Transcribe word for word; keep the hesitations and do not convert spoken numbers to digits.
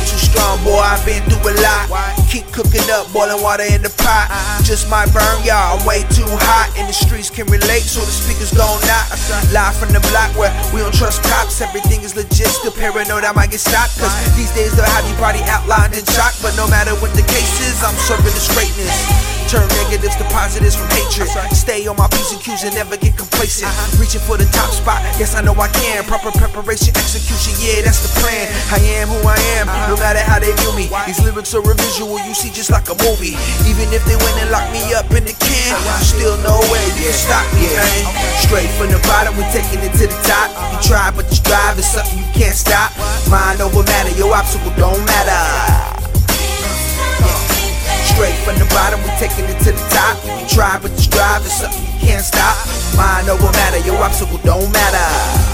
too strong, boy, I've been through a lot. Keep cooking up, boiling water in the pot. Just might burn y'all, I'm way too hot. And the streets can relate, so the speakers gon' knock. Live from the block where we don't trust cops. Everything is legit, still paranoid I might get stopped. Cause these days they'll have your body outlined in chalk. But no matter what the case is, I'm serving the straightness. Turn negatives to positives from hatred. Stay on my P's and Q's and never get complacent. Reaching for the top spot, yes I know I can. Proper preparation, execution, yeah that's the plan. I am who I am, no matter how they view me. These lyrics are a visual, you see just like a movie. Even if they went and locked me up in the can, still no way you can stop me, man. Straight from the bottom, we taking it to the top. You try but this drive is something you can't stop. Mind over matter, your obstacle don't matter. Straight from the bottom, we taking it to the top. You try but this drive is something you can't stop. Mind over matter, your obstacle don't matter.